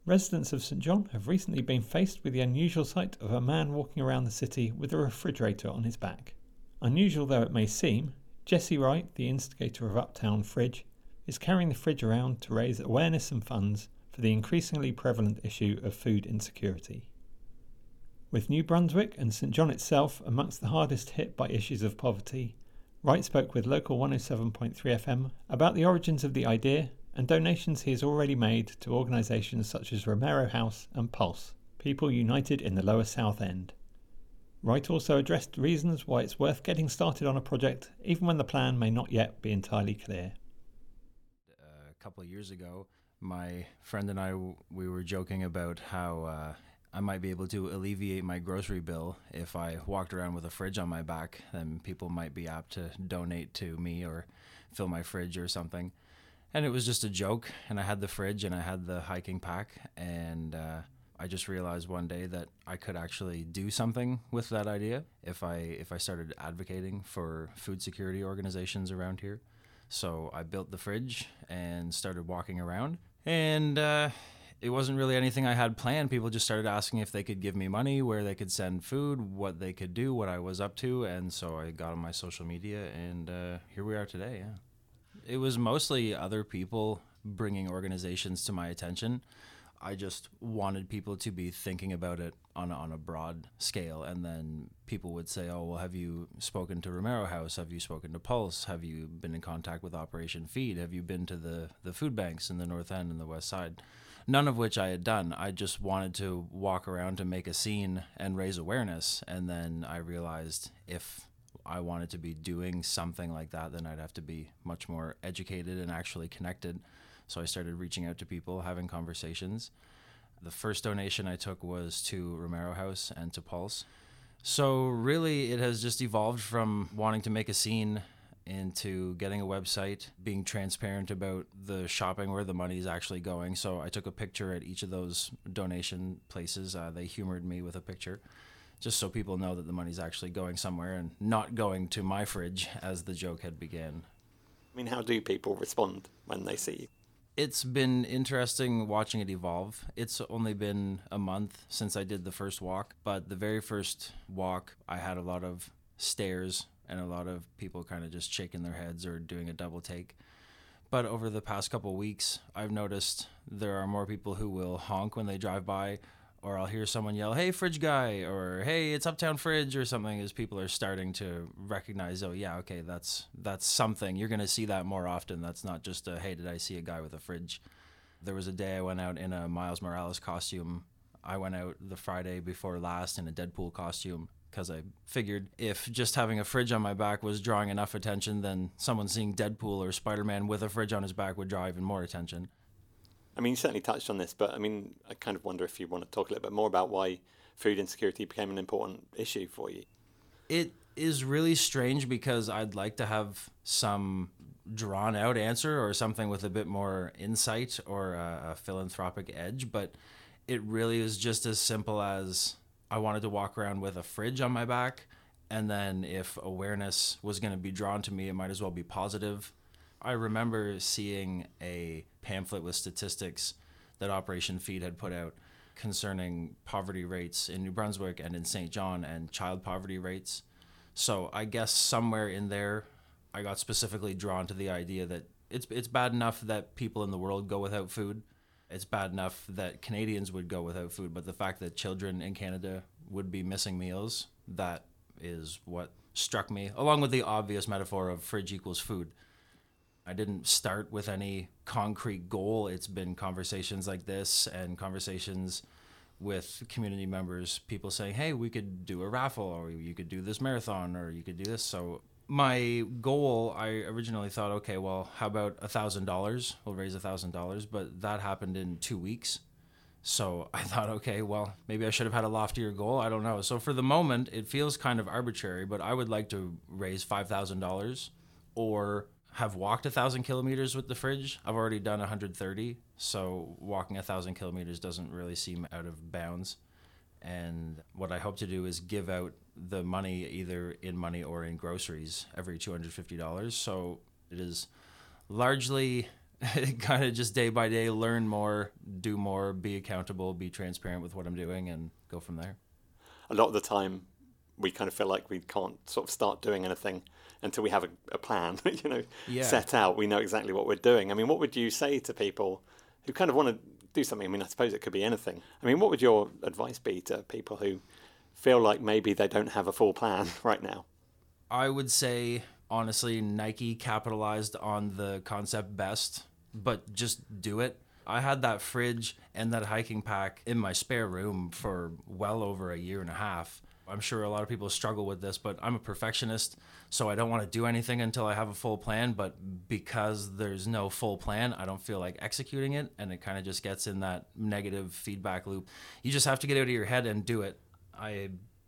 Residents of St John have recently been faced with the unusual sight of a man walking around the city with a refrigerator on his back. Unusual though it may seem, Jesse Wright, the instigator of Uptown Fridge, is carrying the fridge around to raise awareness and funds for the increasingly prevalent issue of food insecurity. With New Brunswick and St John itself amongst the hardest hit by issues of poverty, Wright spoke with Local 107.3 FM about the origins of the idea and donations he has already made to organisations such as Romero House and Pulse, people united in the Lower South End. Wright also addressed reasons why it's worth getting started on a project even when the plan may not yet be entirely clear. A couple of years ago, my friend and I, we were joking about how I might be able to alleviate my grocery bill if I walked around with a fridge on my back. Then people might be apt to donate to me or fill my fridge or something. And it was just a joke, and I had the fridge and I had the hiking pack, and I just realized one day that I could actually do something with that idea if I started advocating for food security organizations around here. So I built the fridge and started walking around, and it wasn't really anything I had planned. People just started asking if they could give me money, where they could send food, what they could do, what I was up to, and so I got on my social media, and here we are today, yeah. It was mostly other people bringing organizations to my attention. I just wanted people to be thinking about it on a broad scale, and then people would say, oh, well, have you spoken to Romero House? Have you spoken to Pulse? Have you been in contact with Operation Feed? Have you been to the food banks in the North End and the West Side? None of which I had done. I just wanted to walk around to make a scene and raise awareness, and then I realized if I wanted to be doing something like that, then I'd have to be much more educated and actually connected. So I started reaching out to people, having conversations. The first donation I took was to Romero House and to Pulse. So really it has just evolved from wanting to make a scene into getting a website, being transparent about the shopping, where the money is actually going. So I took a picture at each of those donation places. They humored me with a picture, just so people know that the money's actually going somewhere and not going to my fridge, as the joke had began. I mean, how do people respond when they see you? It's been interesting watching it evolve. It's only been a month since I did the first walk, but the very first walk, I had a lot of stares and a lot of people kind of just shaking their heads or doing a double take. But over the past couple of weeks, I've noticed there are more people who will honk when they drive by, or I'll hear someone yell, hey, fridge guy, or hey, it's Uptown Fridge, or something, as people are starting to recognize, oh, yeah, okay, that's something. You're going to see that more often. That's not just a, hey, did I see a guy with a fridge? There was a day I went out in a Miles Morales costume. I went out the Friday before last in a Deadpool costume, because I figured if just having a fridge on my back was drawing enough attention, then someone seeing Deadpool or Spider-Man with a fridge on his back would draw even more attention. I mean, you certainly touched on this, but I mean, I kind of wonder if you want to talk a little bit more about why food insecurity became an important issue for you. It is really strange because I'd like to have some drawn out answer or something with a bit more insight or a philanthropic edge, but it really is just as simple as I wanted to walk around with a fridge on my back, and then if awareness was going to be drawn to me, it might as well be positive. I remember seeing a pamphlet with statistics that Operation Feed had put out concerning poverty rates in New Brunswick and in St. John and child poverty rates. So I guess somewhere in there, I got specifically drawn to the idea that it's bad enough that people in the world go without food. It's bad enough that Canadians would go without food, but the fact that children in Canada would be missing meals, that is what struck me, along with the obvious metaphor of fridge equals food. I didn't start with any concrete goal. It's been conversations like this and conversations with community members, people saying, hey, we could do a raffle, or you could do this marathon, or you could do this. So my goal, I originally thought, okay, well, how about $1,000? We'll raise $1,000, but that happened in 2 weeks. So I thought, okay, well, maybe I should have had a loftier goal. I don't know. So for the moment, it feels kind of arbitrary, but I would like to raise $5,000 or have walked 1,000 kilometers with the fridge. I've already done 130, so walking 1,000 kilometers doesn't really seem out of bounds. And what I hope to do is give out the money either in money or in groceries every $250. So it is largely kind of just day by day, learn more, do more, be accountable, be transparent with what I'm doing, and go from there. A lot of the time, we kind of feel like we can't sort of start doing anything until we have a plan, set out. We know exactly what we're doing. I mean, what would you say to people who kind of want to do something? I mean, I suppose it could be anything. I mean, what would your advice be to people who feel like maybe they don't have a full plan right now? I would say, honestly, Nike capitalized on the concept best, but just do it. I had that fridge and that hiking pack in my spare room for well over a year and a half. I'm sure a lot of people struggle with this, but I'm a perfectionist, so I don't want to do anything until I have a full plan. But because there's no full plan, I don't feel like executing it, and it kind of just gets in that negative feedback loop. You just have to get out of your head and do it. I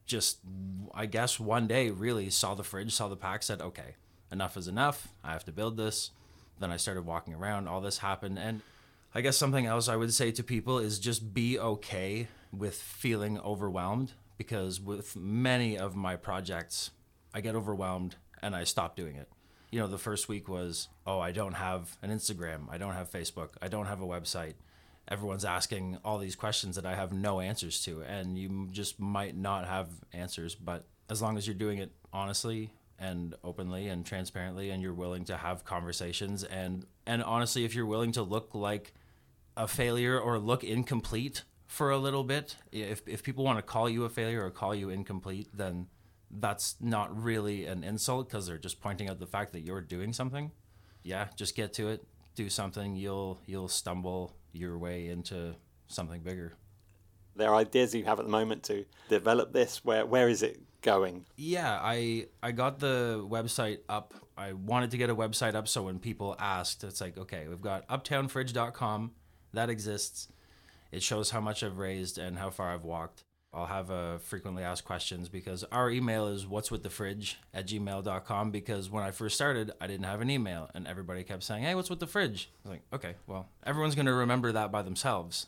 guess one day really saw the fridge, saw the pack, said, okay, enough is enough. I have to build this. Then I started walking around. All this happened. And I guess something else I would say to people is just be okay with feeling overwhelmed, because with many of my projects, I get overwhelmed and I stop doing it. The first week was, I don't have an Instagram. I don't have Facebook. I don't have a website. Everyone's asking all these questions that I have no answers to, and you just might not have answers. But as long as you're doing it honestly and openly and transparently, and you're willing to have conversations, and honestly, if you're willing to look like a failure or look incomplete for a little bit, if people want to call you a failure or call you incomplete, then that's not really an insult, because they're just pointing out the fact that you're doing something. Yeah, just get to it, do something. You'll stumble your way into something bigger. There are ideas you have at the moment to develop this. Where is it going? Yeah, I got the website up. I wanted to get a website up so when people asked, it's like, okay, we've got uptownfridge.com. That exists. It shows how much I've raised and how far I've walked. I'll have frequently asked questions, because our email is what'swiththefridge@gmail.com, because when I first started, I didn't have an email, and everybody kept saying, hey, what's with the fridge? I was like, okay, well, everyone's going to remember that by themselves.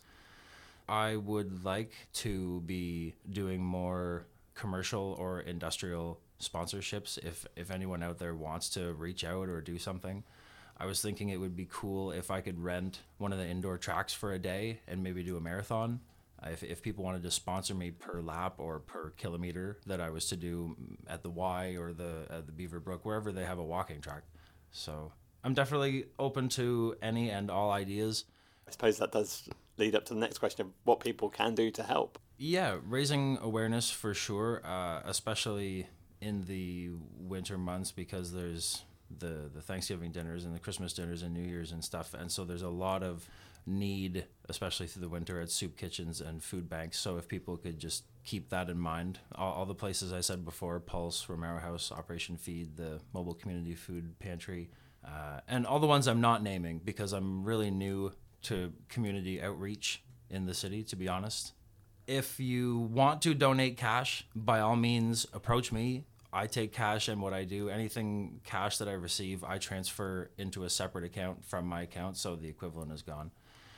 I would like to be doing more commercial or industrial sponsorships if anyone out there wants to reach out or do something. I was thinking it would be cool if I could rent one of the indoor tracks for a day and maybe do a marathon. If people wanted to sponsor me per lap or per kilometer that I was to do at the Y or the Beaver Brook, wherever they have a walking track. So I'm definitely open to any and all ideas. I suppose that does lead up to the next question of what people can do to help. Yeah, raising awareness for sure, especially in the winter months, because there's the Thanksgiving dinners and the Christmas dinners and New Year's and stuff. And so there's a lot of need, especially through the winter, at soup kitchens and food banks. So if people could just keep that in mind, all the places I said before, Pulse, Romero House, Operation Feed, the Mobile Community Food Pantry, and all the ones I'm not naming, because I'm really new to community outreach in the city, to be honest. If you want to donate cash, by all means, approach me. I take cash, and what I do, anything cash that I receive, I transfer into a separate account from my account, so the equivalent is gone.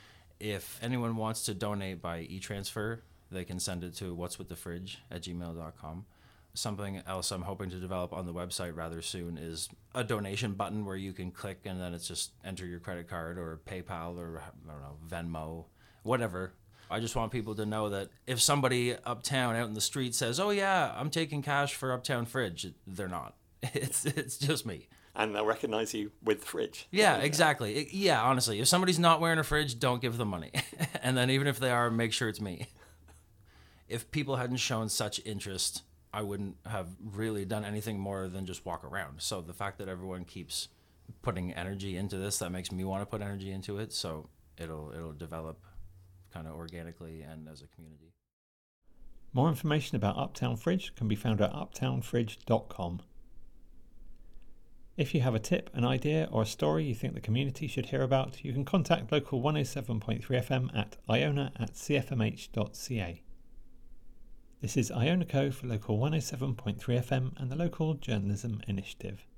If anyone wants to donate by e-transfer, they can send it to what'swiththefridge@gmail.com. Something else I'm hoping to develop on the website rather soon is a donation button where you can click, and then it's just enter your credit card or PayPal or, I don't know, Venmo, whatever. I just want people to know that if somebody uptown out in the street says, oh yeah, I'm taking cash for Uptown Fridge, they're not. It's just me. And they'll recognize you with the fridge. Yeah, exactly. Yeah, honestly, if somebody's not wearing a fridge, don't give them money. And then even if they are, make sure it's me. If people hadn't shown such interest, I wouldn't have really done anything more than just walk around. So the fact that everyone keeps putting energy into this, that makes me want to put energy into it. So it'll develop kind of organically and as a community. More information about Uptown Fridge can be found at uptownfridge.com. If you have a tip, an idea, or a story you think the community should hear about, you can contact Local 107.3 FM at iona@cfmh.ca. This is Iona Co for Local 107.3 FM and the Local Journalism Initiative.